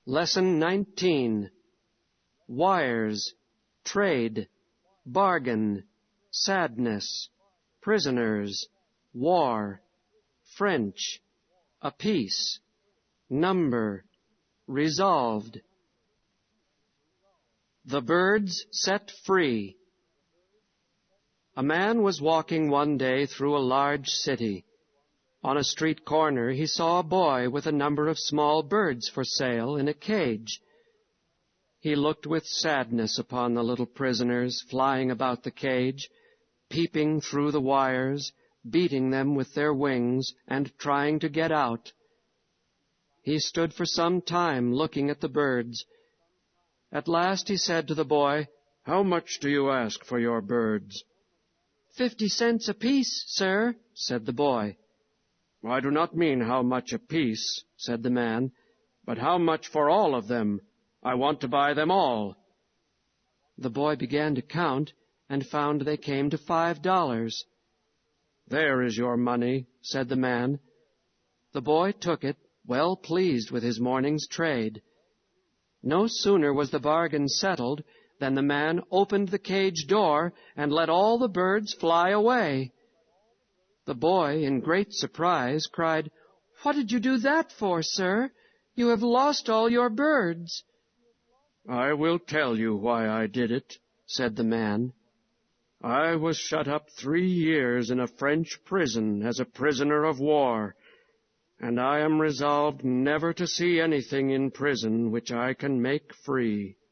Lesson 19. Wires, trade, bargain, sadness, prisoners, war, French, a peace, number, resolved. The birds set free. A man was walking one day through a large city. On a street corner he saw a boy with a number of small birds for sale in a cage. He looked with sadness upon the little prisoners flying about the cage, peeping through the wires, beating them with their wings, and trying to get out. He stood for some time looking at the birds. At last he said to the boy, "How much do you ask for your birds?" 50 cents apiece, sir," said the boy. "I do not mean how much apiece," said the man, "but how much for all of them? I want to buy them all." The boy began to count and found they came to $5. "There is your money," said the man. The boy took it, well pleased with his morning's trade. No sooner was the bargain settled than the man opened the cage door and let all the birds fly away. The boy, in great surprise, cried, "What did you do that for, sir? You have lost all your birds." "I will tell you why I did it," said the man. "I was shut up 3 years in a French prison as a prisoner of war, and I am resolved never to see anything in prison which I can make free.